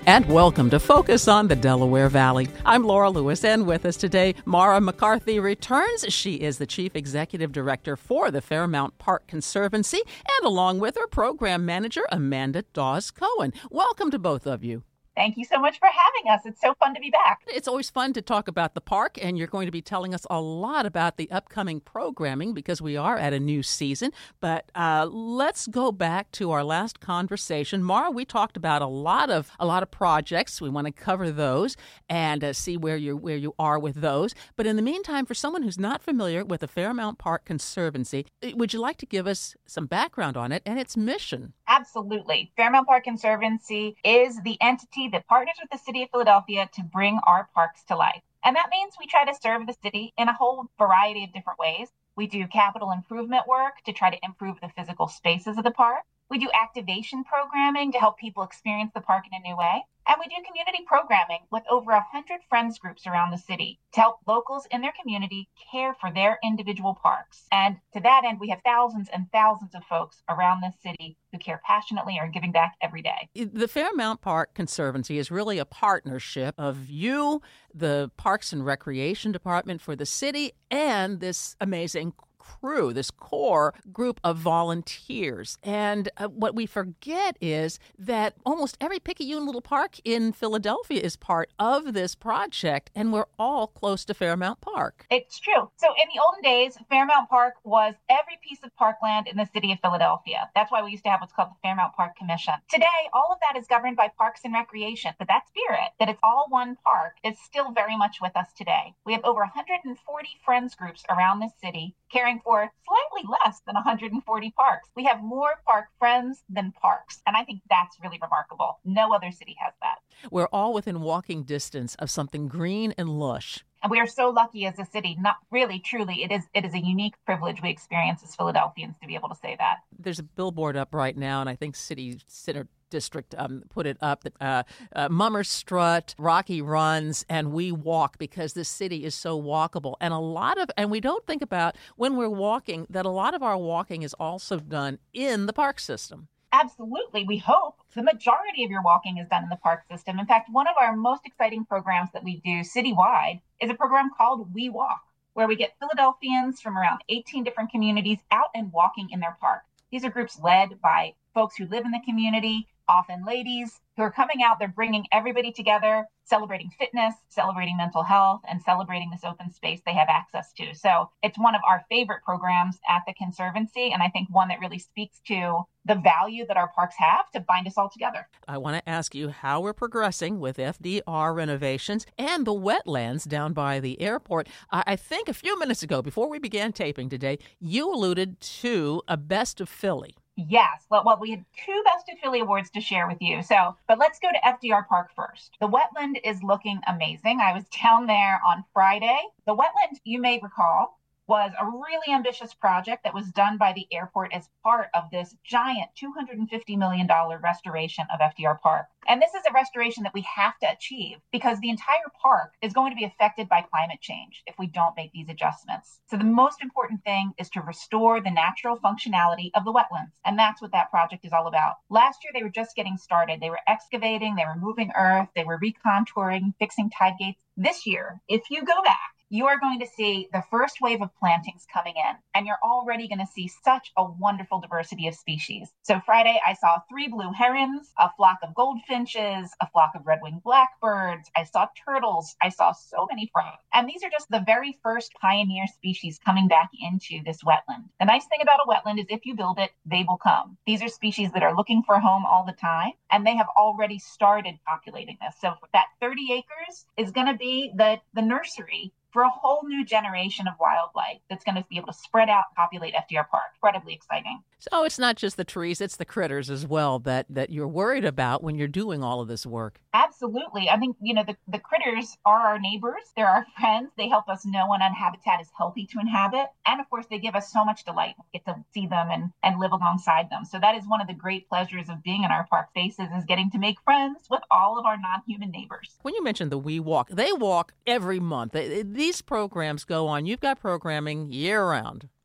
And welcome to Focus on the Delaware Valley. I'm Laura Lewis, and with us today, Mara McCarthy returns. She is the Chief Executive Director for the Fairmount Park Conservancy, and along with her, Program Manager Amanda Dawes-Cohen. Welcome to both of you. Thank you so much for having us. It's so fun to be back. It's always fun to talk about the park, and you're going to be telling us a lot about the upcoming programming because we are at a new season. But let's go back to our last conversation. Mara, we talked about a lot of projects. We want to cover those and see where you are with those. But in the meantime, for someone who's not familiar with the Fairmount Park Conservancy, would you like to give us some background on it and its mission? Absolutely. Fairmount Park Conservancy is the entity that partners with the City of Philadelphia to bring our parks to life. And that means we try to serve the city in a whole variety of different ways. We do capital improvement work to try to improve the physical spaces of the park. We do activation programming to help people experience the park in a new way. And we do community programming with over 100 friends groups around the city to help locals in their community care for their individual parks. And to that end, we have thousands and thousands of folks around the city who care passionately or are giving back every day. The Fairmount Park Conservancy is really a partnership of you, the Parks and Recreation Department for the city, and this amazing crew, this core group of volunteers. And what we forget is that almost every picayune little park in Philadelphia is part of this project, and we're all close to Fairmount Park. It's true. So in the olden days, Fairmount Park was every piece of parkland in the city of Philadelphia. That's why we used to have what's called the Fairmount Park Commission. Today, all of that is governed by Parks and Recreation, but that spirit, that it's all one park, is still very much with us today. We have over 140 friends groups around the city caring for slightly less than 140 parks. We have more park friends than parks, and I think that's really remarkable. No other city has that. We're all within walking distance of something green and lush. And we are so lucky as a city. Not really, truly, it is a unique privilege we experience as Philadelphians to be able to say that. There's a billboard up right now, and I think City Center District put it up that Mummers Strut, Rocky runs, and we walk because this city is so walkable. And we don't think about when we're walking that a lot of our walking is also done in the park system. Absolutely. We hope the majority of your walking is done in the park system. In fact, one of our most exciting programs that we do citywide is a program called We Walk, where we get Philadelphians from around 18 different communities out and walking in their park. These are groups led by folks who live in the community, often ladies who are coming out. They're bringing everybody together, celebrating fitness, celebrating mental health, and celebrating this open space they have access to. So it's one of our favorite programs at the Conservancy, and I think one that really speaks to the value that our parks have to bind us all together. I want to ask you how we're progressing with FDR renovations and the wetlands down by the airport. I think a few minutes ago, before we began taping today, you alluded to a Best of Philly. Yes. Well, we had two Best of Philly awards to share with you. But let's go to FDR Park first. The wetland is looking amazing. I was down there on Friday. The wetland, you may recall, was a really ambitious project that was done by the airport as part of this giant $250 million restoration of FDR Park. And this is a restoration that we have to achieve because the entire park is going to be affected by climate change if we don't make these adjustments. So the most important thing is to restore the natural functionality of the wetlands. And that's what that project is all about. Last year, they were just getting started. They were excavating, they were moving earth, they were recontouring, fixing tide gates. This year, if you go back, you are going to see the first wave of plantings coming in, and you're already going to see such a wonderful diversity of species. So Friday, I saw 3 blue herons, a flock of goldfinches, a flock of red-winged blackbirds. I saw turtles. I saw so many frogs. And these are just the very first pioneer species coming back into this wetland. The nice thing about a wetland is if you build it, they will come. These are species that are looking for a home all the time, and they have already started populating this. So that 30 acres is going to be the nursery for a whole new generation of wildlife that's going to be able to spread out and populate FDR Park. Incredibly exciting. So it's not just the trees, it's the critters as well that you're worried about when you're doing all of this work. Absolutely. I think, the critters are our neighbors. They're our friends. They help us know when a habitat is healthy to inhabit. And of course, they give us so much delight. We get to see them and live alongside them. So that is one of the great pleasures of being in our park spaces is getting to make friends with all of our non-human neighbors. When you mentioned the We Walk, they walk every month. These programs go on. You've got programming year round.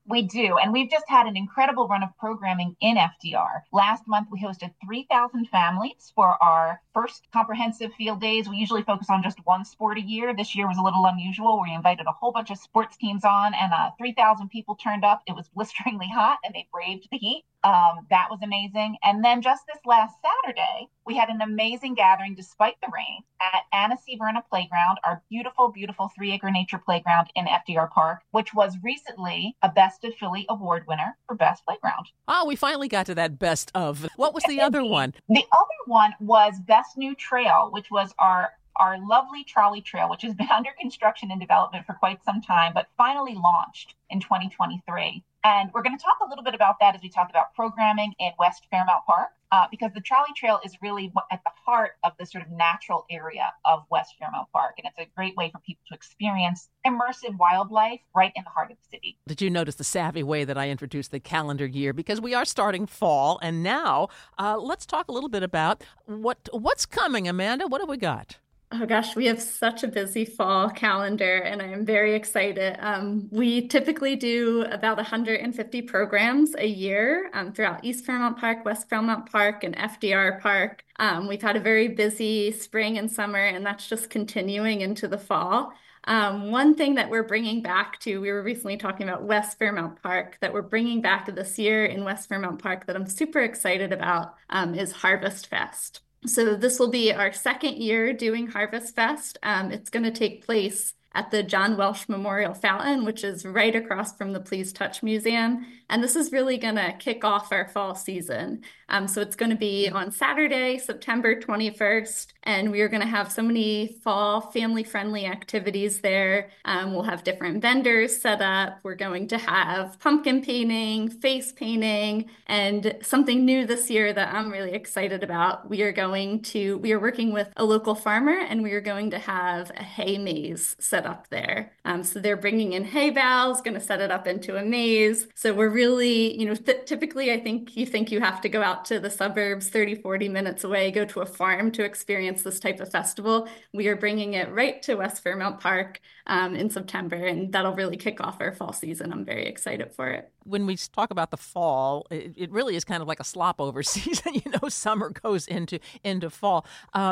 We do. And we've just had an incredible run of programming in FDR. Last month, we hosted 3,000 families for our first comprehensive field days. We usually focus on just one sport a year. This year was a little unusual. We invited a whole bunch of sports teams on, and 3,000 people turned up. It was blisteringly hot, and they braved the heat. That was amazing. And then just this last Saturday, we had an amazing gathering despite the rain at Anna C. Verna Playground, our beautiful, beautiful 3-acre nature playground in FDR Park, which was recently a Best of Philly award winner for Best Playground. Oh, we finally got to that best of. What was the other one? The other one was Best New Trail, which was our lovely trolley trail, which has been under construction and development for quite some time, but finally launched in 2023. And we're going to talk a little bit about that as we talk about programming in West Fairmount Park, because the trolley trail is really at the heart of the sort of natural area of West Fairmount Park. And it's a great way for people to experience immersive wildlife right in the heart of the city. Did you notice the savvy way that I introduced the calendar year? Because we are starting fall. And now let's talk a little bit about what's coming, Amanda. What have we got? Oh gosh, we have such a busy fall calendar, and I am very excited. We typically do about 150 programs a year throughout East Fairmount Park, West Fairmount Park, and FDR Park. We've had a very busy spring and summer, and that's just continuing into the fall. One thing that we're bringing back to, we were recently talking about West Fairmount Park, that we're bringing back this year in West Fairmount Park that I'm super excited about is Harvest Fest. So this will be our second year doing Harvest Fest. It's going to take place at the John Welsh Memorial Fountain, which is right across from the Please Touch Museum. And this is really going to kick off our fall season. So it's going to be on Saturday, September 21st. And we are going to have so many fall family-friendly activities there. We'll have different vendors set up. We're going to have pumpkin painting, face painting, and something new this year that I'm really excited about. We are working with a local farmer, and we are going to have a hay maze set up there. So they're bringing in hay bales, going to set it up into a maze. So we're really, typically I think you have to go out to the suburbs 30, 40 minutes away, go to a farm to experience this type of festival. We are bringing it right to West Fairmount Park in September, and that'll really kick off our fall season. I'm very excited for it. When we talk about the fall, it really is kind of like a slop over season. Summer goes into fall.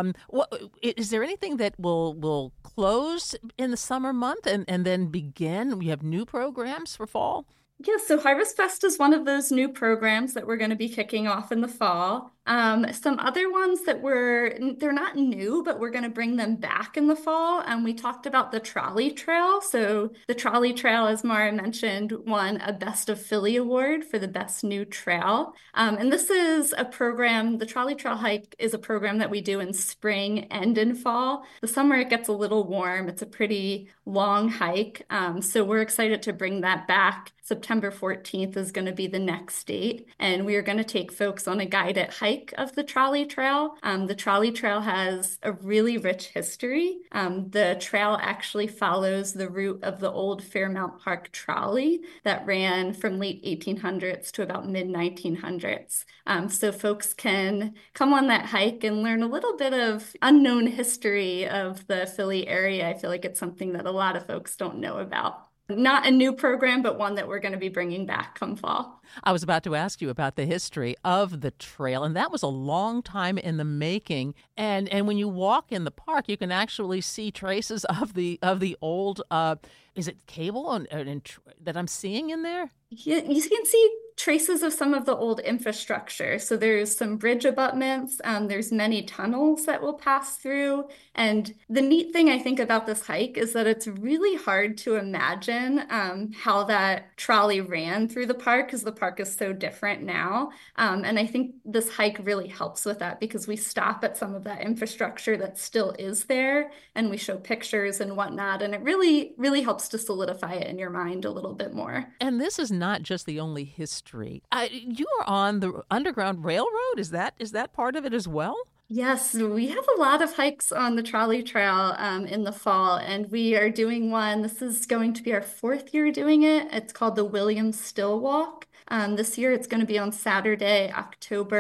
Is there anything that will close in the summer month and then begin? We have new programs for fall? Yeah, so Harvest Fest is one of those new programs that we're going to be kicking off in the fall. Some other ones that they're not new, but we're going to bring them back in the fall. We talked about the Trolley Trail. So the Trolley Trail, as Mara mentioned, won a Best of Philly award for the best new trail. And this is a program, the Trolley Trail hike is a program that we do in spring and in fall. The summer, it gets a little warm. It's a pretty long hike. So we're excited to bring that back. September 14th is going to be the next date, and we are going to take folks on a guided hike of the Trolley Trail. The Trolley Trail has a really rich history. The trail actually follows the route of the old Fairmount Park trolley that ran from late 1800s to about mid 1900s. So folks can come on that hike and learn a little bit of unknown history of the Philly area. I feel like it's something that a lot of folks don't know about. Not a new program, but one that we're going to be bringing back come fall. I was about to ask you about the history of the trail, and that was a long time in the making. And when you walk in the park, you can actually see traces of the old. Is it cable that I'm seeing in there? Yeah, you can see traces of some of the old infrastructure. So there's some bridge abutments. There's many tunnels that will pass through. And the neat thing I think about this hike is that it's really hard to imagine how that trolley ran through the park, because the park is so different now. And I think this hike really helps with that, because we stop at some of that infrastructure that still is there, and we show pictures and whatnot. And it really, really helps to solidify it in your mind a little bit more. And this is not just the only history. You are on the Underground Railroad. Is that part of it as well? Yes, we have a lot of hikes on the Trolley Trail in the fall, and we are doing one. This is going to be our fourth year doing it. It's called the William Still Walk. This year it's going to be on Saturday, October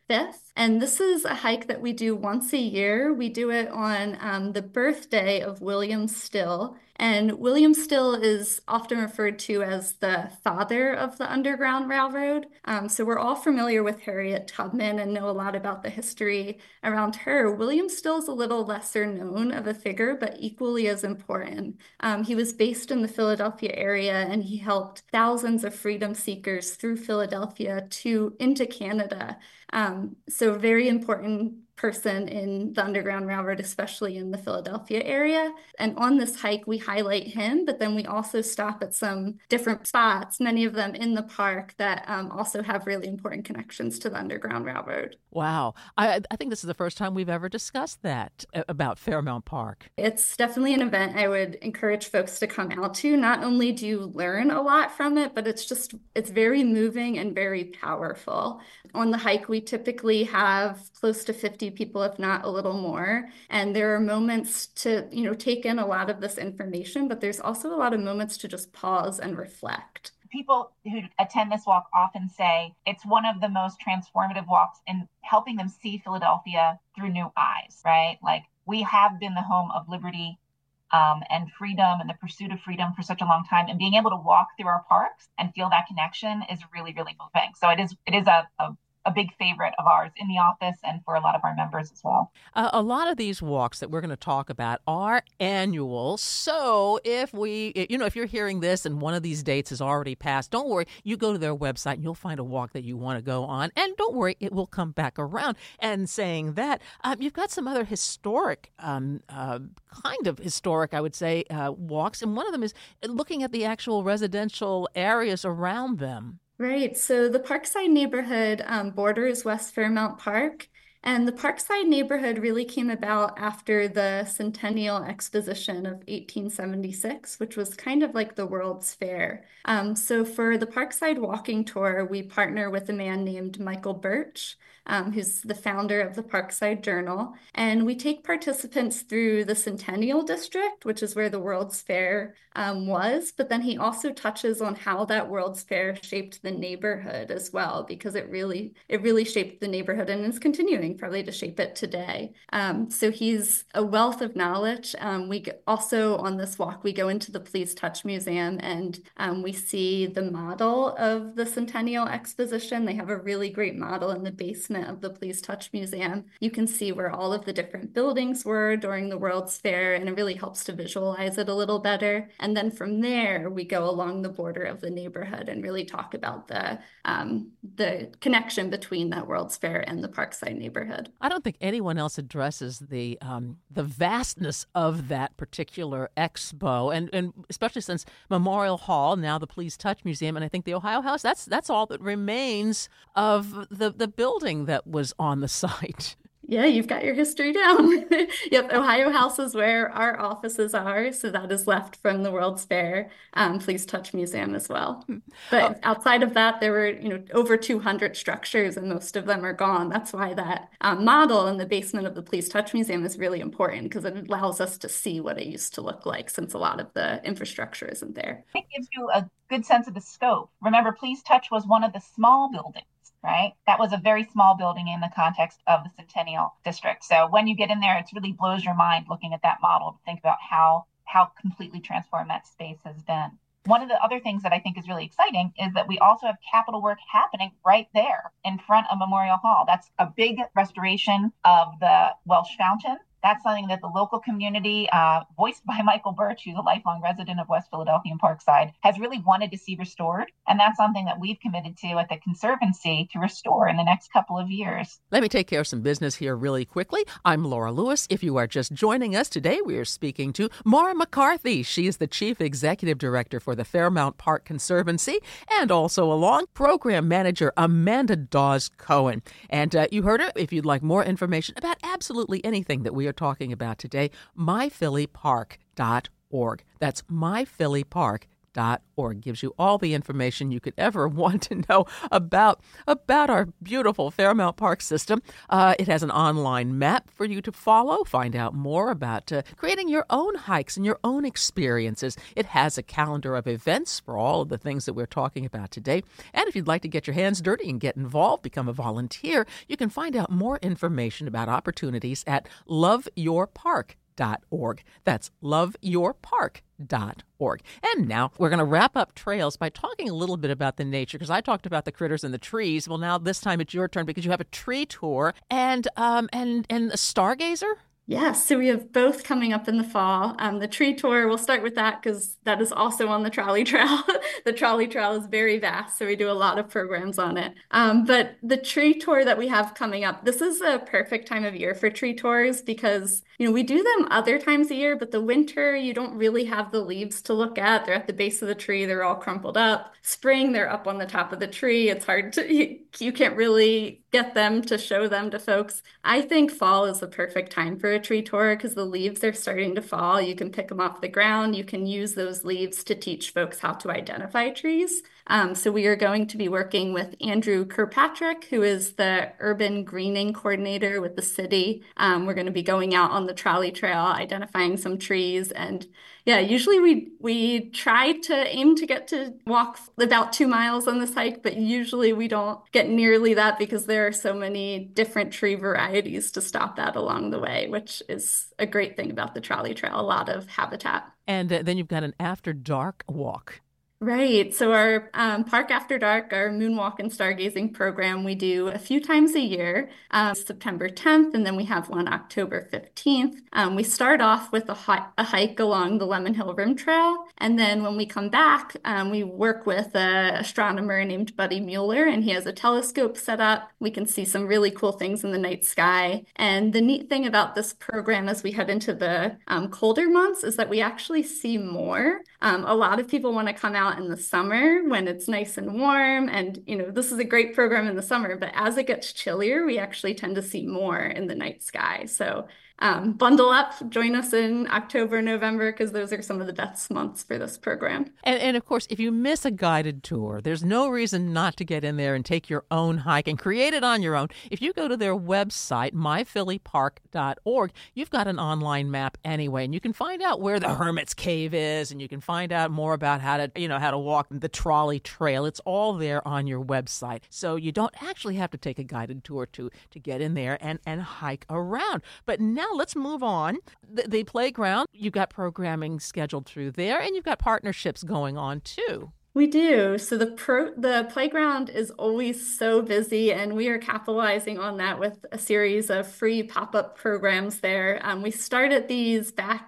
5th. And this is a hike that we do once a year. We do it on the birthday of William Still. And William Still is often referred to as the father of the Underground Railroad. So we're all familiar with Harriet Tubman and know a lot about the history around her. William Still is a little lesser known of a figure, but equally as important. He was based in the Philadelphia area, and he helped thousands of freedom seekers through Philadelphia into Canada. So very important person in the Underground Railroad, especially in the Philadelphia area. And on this hike, we highlight him, but then we also stop at some different spots, many of them in the park, that also have really important connections to the Underground Railroad. Wow. I think this is the first time we've ever discussed that about Fairmount Park. It's definitely an event I would encourage folks to come out to. Not only do you learn a lot from it, but it's very moving and very powerful. On the hike, we typically have close to 50 people, if not a little more. And there are moments to, take in a lot of this information, but there's also a lot of moments to just pause and reflect. People who attend this walk often say it's one of the most transformative walks in helping them see Philadelphia through new eyes, right? Like, we have been the home of liberty and freedom and the pursuit of freedom for such a long time. And being able to walk through our parks and feel that connection is really, really moving. So it is a big favorite of ours in the office and for a lot of our members as well. A lot of these walks that we're going to talk about are annual. So if you're hearing this and one of these dates has already passed, don't worry. You go to their website and you'll find a walk that you want to go on. And don't worry, it will come back around. And saying that, you've got some other historic, kind of historic, I would say, walks. And one of them is looking at the actual residential areas around them. Right. So the Parkside neighborhood borders West Fairmount Park. And the Parkside neighborhood really came about after the Centennial Exposition of 1876, which was kind of like the World's Fair. So for the Parkside Walking Tour, we partner with a man named Michael Birch, who's the founder of the Parkside Journal. And we take participants through the Centennial District, which is where the World's Fair was. But then he also touches on how that World's Fair shaped the neighborhood as well, because it really shaped the neighborhood and is continuing probably to shape it today. So he's a wealth of knowledge. We also, on this walk, we go into the Please Touch Museum, and we see the model of the Centennial Exposition. They have a really great model in the basement of the Please Touch Museum. You can see where all of the different buildings were during the World's Fair, and it really helps to visualize it a little better. And then from there, we go along the border of the neighborhood and really talk about the connection between that World's Fair and the Parkside neighborhood. I don't think anyone else addresses the vastness of that particular expo, and especially since Memorial Hall, now the Please Touch Museum, and I think the Ohio House, that's all that remains of the building that was on the site. Yeah, you've got your history down. Yep, Ohio House is where our offices are, so that is left from the World's Fair Please Touch Museum as well. But outside of that, there were over 200 structures, and most of them are gone. That's why that model in the basement of the Please Touch Museum is really important, because it allows us to see what it used to look like, since a lot of the infrastructure isn't there. It gives you a good sense of the scope. Remember, Please Touch was one of the small buildings. Right? That was a very small building in the context of the Centennial District. So when you get in there, it really blows your mind looking at that model to think about how completely transformed that space has been. One of the other things that I think is really exciting is that we also have capital work happening right there in front of Memorial Hall. That's a big restoration of the Welsh Fountain. That's something that the local community, voiced by Michael Birch, who's a lifelong resident of West Philadelphia and Parkside, has really wanted to see restored. And that's something that we've committed to at the Conservancy to restore in the next couple of years. Let me take care of some business here really quickly. I'm Laura Lewis. If you are just joining us today, we are speaking to Maura McCarthy. She is the Chief Executive Director for the Fairmount Park Conservancy, and also along Program Manager Amanda Dawes-Cohen. And you heard her. If you'd like more information about absolutely anything that we are talking about today, myphillypark.org. That's myphillypark.org. Org gives you all the information you could ever want to know about our beautiful Fairmount Park system. It has an online map for you to follow. Find out more about creating your own hikes and your own experiences. It has a calendar of events for all of the things that we're talking about today. And if you'd like to get your hands dirty and get involved, become a volunteer, you can find out more information about opportunities at loveyourpark.org. That's loveyourpark.org. And now we're going to wrap up trails by talking a little bit about the nature, because I talked about the critters and the trees. Well, now this time it's your turn, because you have a tree tour and a stargazer. Yes, so we have both coming up in the fall. The tree tour, we'll start with that because that is also on the trolley trail. The trolley trail is very vast, so we do a lot of programs on it. But the tree tour that we have coming up, this is a perfect time of year for tree tours because, we do them other times a year, but the winter, you don't really have the leaves to look at. They're at the base of the tree. They're all crumpled up. Spring, they're up on the top of the tree. It's hard to, you can't really get them to show them to folks. I think fall is the perfect time for a tree tour because the leaves are starting to fall. You can pick them off the ground. You can use those leaves to teach folks how to identify trees. So we are going to be working with Andrew Kirkpatrick, who is the urban greening coordinator with the city. We're going to be going out on the trolley trail, identifying some trees. And yeah, usually we try to aim to get to walk about 2 miles on this hike, but usually we don't get nearly that because there are so many different tree varieties to stop at along the way, which is a great thing about the trolley trail, a lot of habitat. And then you've got an after dark walk. Right. So our Park After Dark, our moonwalk and stargazing program, we do a few times a year, September 10th, and then we have one October 15th. We start off with a hike along the Lemon Hill Rim Trail. And then when we come back, we work with an astronomer named Buddy Mueller, and he has a telescope set up. We can see some really cool things in the night sky. And the neat thing about this program as we head into the colder months is that we actually see more. A lot of people want to come out in the summer when it's nice and warm. And, this is a great program in the summer, but as it gets chillier, we actually tend to see more in the night sky. So bundle up, join us in October, November, because those are some of the best months for this program. And of course, if you miss a guided tour, there's no reason not to get in there and take your own hike and create it on your own. If you go to their website, myphillypark.org, you've got an online map anyway, and you can find out where the Hermit's Cave is, and you can find out more about how to walk the trolley trail. It's all there on your website. So you don't actually have to take a guided tour to get in there and hike around. But now let's move on. The playground, you've got programming scheduled through there, and you've got partnerships going on too. We do. So the playground is always so busy, and we are capitalizing on that with a series of free pop-up programs there. We started these back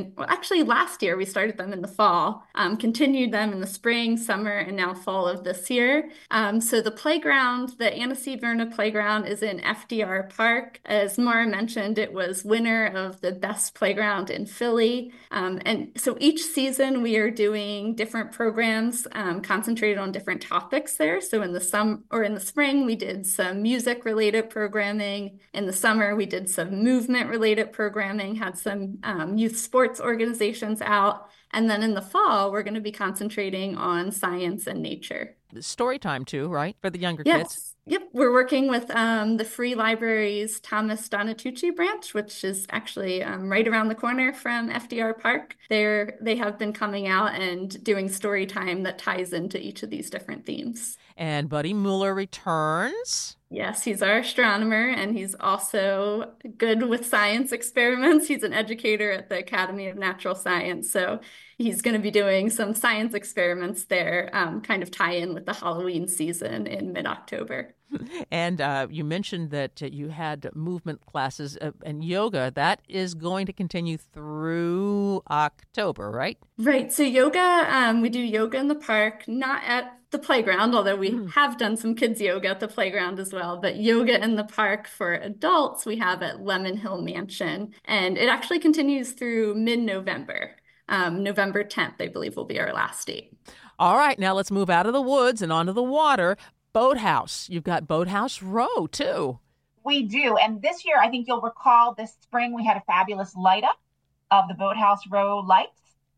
last year. We started them in the fall, continued them in the spring, summer, and now fall of this year. So the playground, the Anna C. Verna Playground, is in FDR Park. As Mara mentioned, it was winner of the best playground in Philly. And so each season we are doing different programs concentrated on different topics there. So in the spring, we did some music-related programming. In the summer, we did some movement-related programming, had some youth sports organizations out. And then in the fall, we're going to be concentrating on science and nature. Story time too, right? For the younger kids. Yep. We're working with the Free Library's Thomas Donatucci branch, which is actually right around the corner from FDR Park. They have been coming out and doing story time that ties into each of these different themes. And Buddy Mueller returns. Yes, he's our astronomer, and he's also good with science experiments. He's an educator at the Academy of Natural Science, so he's going to be doing some science experiments there, kind of tie in with the Halloween season in mid-October. And you mentioned that you had movement classes and yoga. That is going to continue through October, right? Right. So yoga, we do yoga in the park, not at the playground, although we have done some kids yoga at the playground as well. But yoga in the park for adults, we have at Lemon Hill Mansion. And it actually continues through mid-November. November 10th, I believe, will be our last date. All right. Now let's move out of the woods and onto the water. Boathouse. You've got Boathouse Row, too. We do. And this year, I think you'll recall this spring, we had a fabulous light up of the Boathouse Row lights.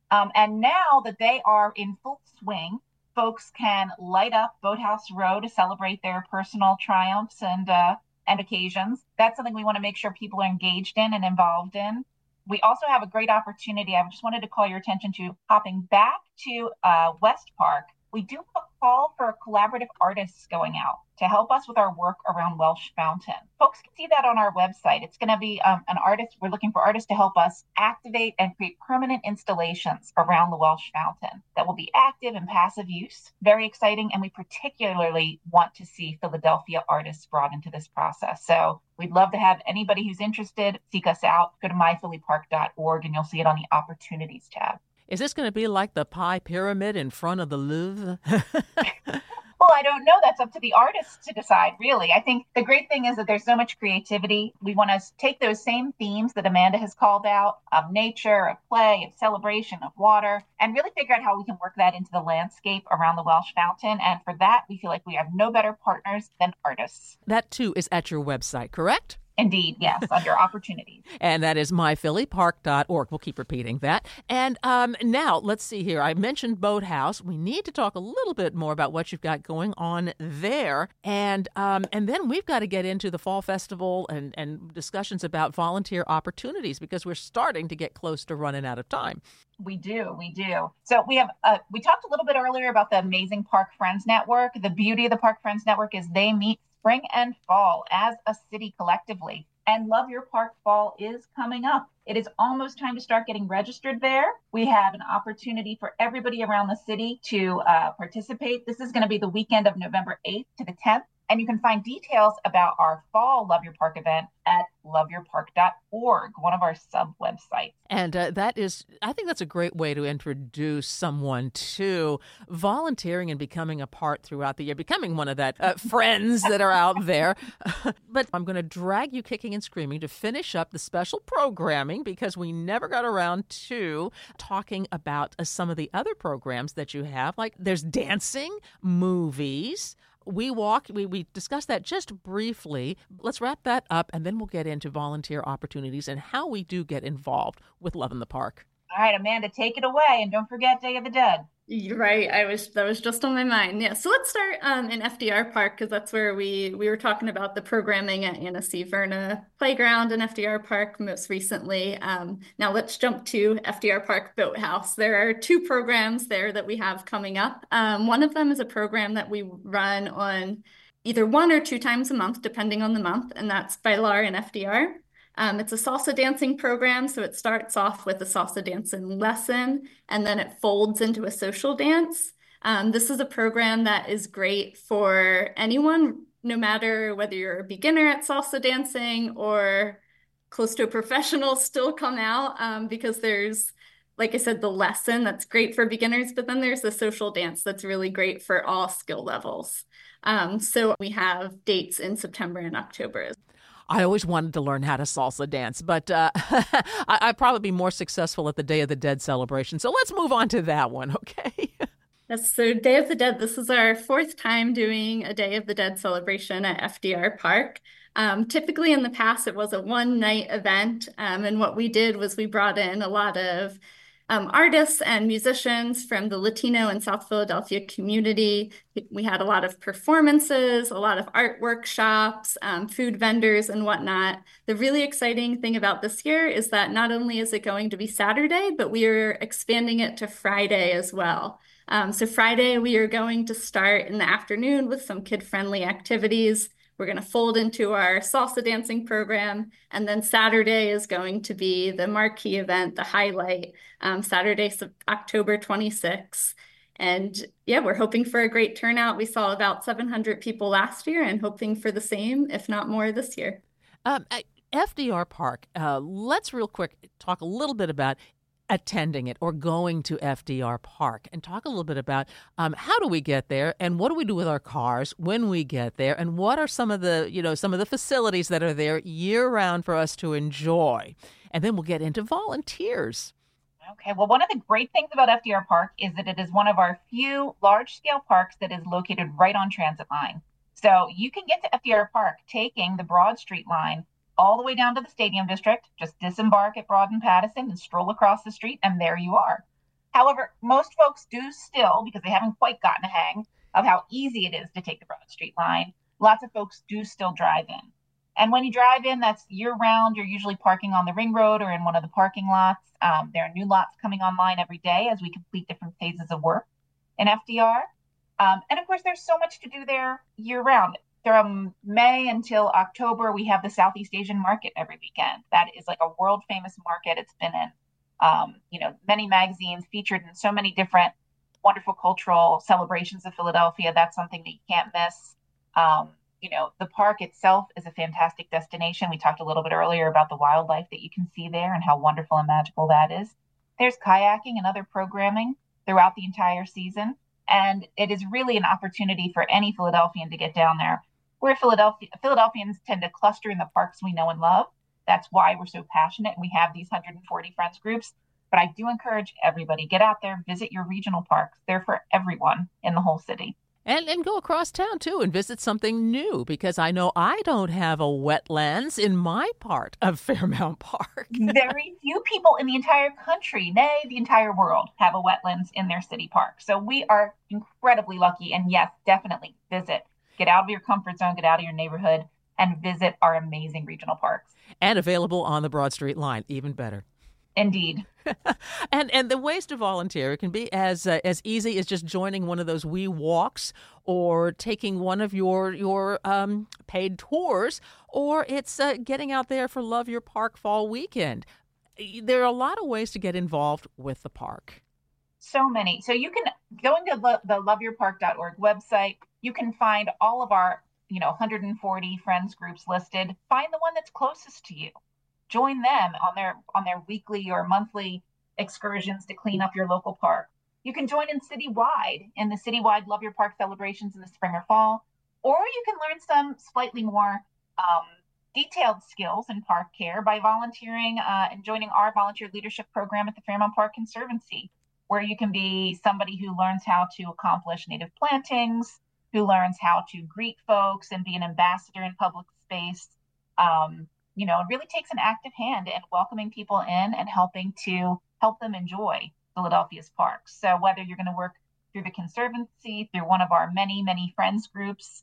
And now that they are in full swing, folks can light up Boathouse Row to celebrate their personal triumphs and occasions. That's something we want to make sure people are engaged in and involved in. We also have a great opportunity. I just wanted to call your attention to hopping back to West Park. We do a call for collaborative artists going out to help us with our work around Welsh Fountain. Folks can see that on our website. It's going to be an artist. We're looking for artists to help us activate and create permanent installations around the Welsh Fountain that will be active and passive use. Very exciting. And we particularly want to see Philadelphia artists brought into this process. So we'd love to have anybody who's interested seek us out. Go to myphillypark.org and you'll see it on the opportunities tab. Is this going to be like the Pi Pyramid in front of the Louvre? Well, I don't know. That's up to the artists to decide, really. I think the great thing is that there's so much creativity. We want to take those same themes that Amanda has called out of nature, of play, of celebration, of water, and really figure out how we can work that into the landscape around the Welsh Fountain. And for that, we feel like we have no better partners than artists. That, too, is at your website, correct? Indeed, yes, under opportunities. And that is myphillypark.org. We'll keep repeating that. And now, let's see here. I mentioned Boathouse. We need to talk a little bit more about what you've got going on there. And then we've got to get into the Fall Festival and discussions about volunteer opportunities because we're starting to get close to running out of time. We do. So we talked a little bit earlier about the amazing Park Friends Network. The beauty of the Park Friends Network is they meet spring and fall as a city collectively. And Love Your Park Fall is coming up. It is almost time to start getting registered there. We have an opportunity for everybody around the city to participate. This is going to be the weekend of November 8th to the 10th. And you can find details about our fall Love Your Park event at loveyourpark.org, one of our sub-websites. And I think that's a great way to introduce someone to volunteering and becoming a part throughout the year, becoming one of that friends that are out there. But I'm going to drag you kicking and screaming to finish up the special programming because we never got around to talking about some of the other programs that you have. Like there's dancing, movies, We discussed that just briefly. Let's wrap that up, and then we'll get into volunteer opportunities and how we do get involved with Love in the Park. All right, Amanda, take it away, and don't forget Day of the Dead. You're right. That was just on my mind. Yeah. So let's start in FDR Park because that's where we were talking about the programming at Anna C. Verna Playground and FDR Park most recently. Now let's jump to FDR Park Boathouse. There are two programs there that we have coming up. One of them is a program that we run on either 1 or 2 times a month, depending on the month, and that's Bailar in FDR. It's a salsa dancing program, so it starts off with a salsa dancing lesson, and then it folds into a social dance. This is a program that is great for anyone, no matter whether you're a beginner at salsa dancing or close to a professional, still come out because there's, like I said, the lesson that's great for beginners, but then there's the social dance that's really great for all skill levels. So we have dates in September and October. I always wanted to learn how to salsa dance, but I'd probably be more successful at the Day of the Dead celebration. So let's move on to that one, okay? Yes, so Day of the Dead, this is our 4th time doing a Day of the Dead celebration at FDR Park. Typically in the past, it was a one-night event, and what we did was we brought in a lot of artists and musicians from the Latino and South Philadelphia community. We had a lot of performances, a lot of art workshops, food vendors and whatnot. The really exciting thing about this year is that not only is it going to be Saturday, but we are expanding it to Friday as well. So Friday, we are going to start in the afternoon with some kid-friendly activities. We're going to fold into our salsa dancing program. And then Saturday is going to be the marquee event, the highlight, Saturday, October 26th. And yeah, we're hoping for a great turnout. We saw about 700 people last year and hoping for the same, if not more, this year. FDR Park, let's real quick talk a little bit about attending it or going to FDR Park and talk a little bit about how do we get there and what do we do with our cars when we get there and what are some of the facilities that are there year round for us to enjoy. And then we'll get into volunteers. Okay, well, one of the great things about FDR Park is that it is one of our few large-scale parks that is located right on transit line. So you can get to FDR Park taking the Broad Street line all the way down to the Stadium District, just disembark at Broad and Pattison and stroll across the street, and there you are. However, most folks do still, because they haven't quite gotten a hang of how easy it is to take the Broad Street line, lots of folks do still drive in. And when you drive in, that's year round. You're usually parking on the ring road or in one of the parking lots. There are new lots coming online every day as we complete different phases of work in FDR. And of course, there's so much to do there year round. From May until October, we have the Southeast Asian Market every weekend. That is like a world famous market. It's been in, many magazines, featured in so many different wonderful cultural celebrations of Philadelphia. That's something that you can't miss. The park itself is a fantastic destination. We talked a little bit earlier about the wildlife that you can see there and how wonderful and magical that is. There's kayaking and other programming throughout the entire season. And it is really an opportunity for any Philadelphian to get down there. Where Philadelphians tend to cluster in the parks we know and love. That's why we're so passionate. And we have these 140 friends groups. But I do encourage everybody, get out there, visit your regional parks. They're for everyone in the whole city. And go across town, too, and visit something new, because I know I don't have a wetlands in my part of Fairmount Park. Very few people in the entire country, nay, the entire world, have a wetlands in their city park. So we are incredibly lucky. And yes, definitely visit. Get out of your comfort zone, get out of your neighborhood, and visit our amazing regional parks. And available on the Broad Street line, even better. Indeed. And the ways to volunteer, it can be as easy as just joining one of those wee walks or taking one of your paid tours, or it's getting out there for Love Your Park Fall Weekend. There are a lot of ways to get involved with the park. So many. So you can go into the loveyourpark.org website. You can find all of our 140 friends groups listed. Find the one that's closest to you. Join them on their weekly or monthly excursions to clean up your local park. You can join in the citywide Love Your Park celebrations in the spring or fall, or you can learn some slightly more detailed skills in park care by volunteering and joining our volunteer leadership program at the Fairmount Park Conservancy, where you can be somebody who learns how to accomplish native plantings, who learns how to greet folks and be an ambassador in public space. It really takes an active hand in welcoming people in and helping to help them enjoy Philadelphia's parks. So whether you're going to work through the Conservancy, through one of our many, many friends groups,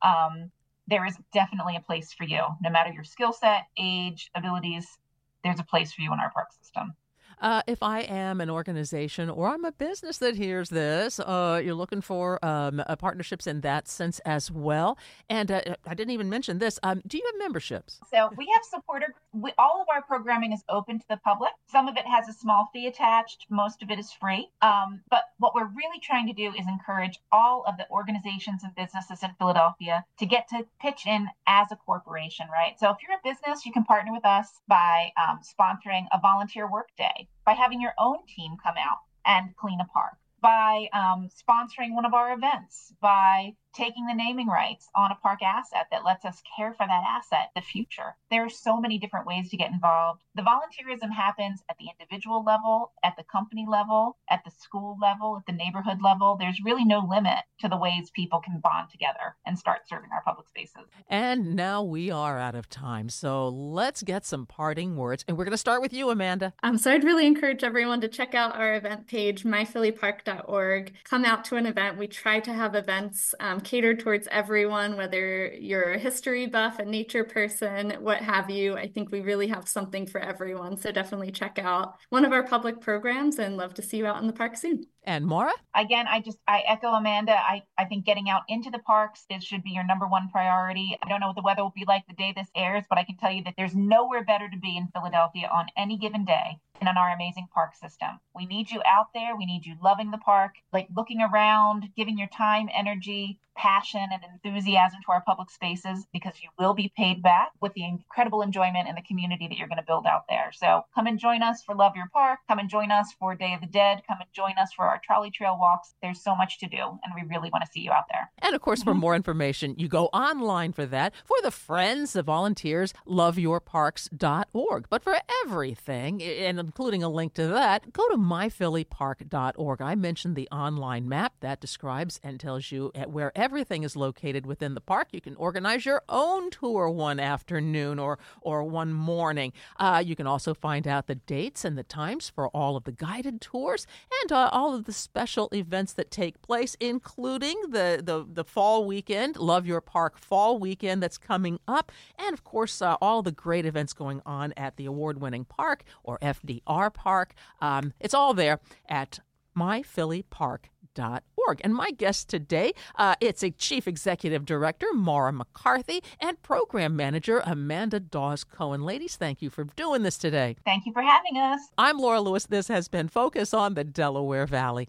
there is definitely a place for you. No matter your skill set, age, abilities, there's a place for you in our park system. If I am an organization or I'm a business that hears this, you're looking for partnerships in that sense as well. And I didn't even mention this. Do you have memberships? So we have supporter groups. All of our programming is open to the public. Some of it has a small fee attached. Most of it is free. But what we're really trying to do is encourage all of the organizations and businesses in Philadelphia to get to pitch in as a corporation, right? So if you're a business, you can partner with us by sponsoring a volunteer work day, by having your own team come out and clean a park, by sponsoring one of our events, by taking the naming rights on a park asset that lets us care for that asset in the future. There are so many different ways to get involved. The volunteerism happens at the individual level, at the company level, at the school level, at the neighborhood level. There's really no limit to the ways people can bond together and start serving our public spaces. And now we are out of time, so let's get some parting words. And we're going to start with you, Amanda. So I'd really encourage everyone to check out our event page, myphillypark.org. Come out to an event. We try to have events catered towards everyone, whether you're a history buff, a nature person, what have you. I think we really have something for everyone. So definitely check out one of our public programs and love to see you out in the park soon. And Maura? Again, I echo Amanda. I think getting out into the parks, it should be your number one priority. I don't know what the weather will be like the day this airs, but I can tell you that there's nowhere better to be in Philadelphia on any given day than on our amazing park system. We need you out there. We need you loving the park, like looking around, giving your time, energy, passion, and enthusiasm to our public spaces, because you will be paid back with the incredible enjoyment and the community that you're going to build out there. So come and join us for Love Your Park. Come and join us for Day of the Dead. Come and join us for our trolley trail walks. There's so much to do, and we really want to see you out there. And of course, for more information, you go online for that. For the friends, the volunteers, loveyourparks.org. But for everything, and including a link to that, go to myphillypark.org. I mentioned the online map that describes and tells you where everything is located within the park. You can organize your own tour one afternoon or one morning. You can also find out the dates and the times for all of the guided tours and all of the special events that take place, including the fall weekend, Love Your Park Fall Weekend that's coming up, and of course all the great events going on at the award-winning park or FDR Park. It's all there at myphillypark.org. And my guest today, it's a Chief Executive Director, Maura McCarthy, and Program Manager, Amanda Dawes-Cohen. Ladies, thank you for doing this today. Thank you for having us. I'm Laura Lewis. This has been Focus on the Delaware Valley.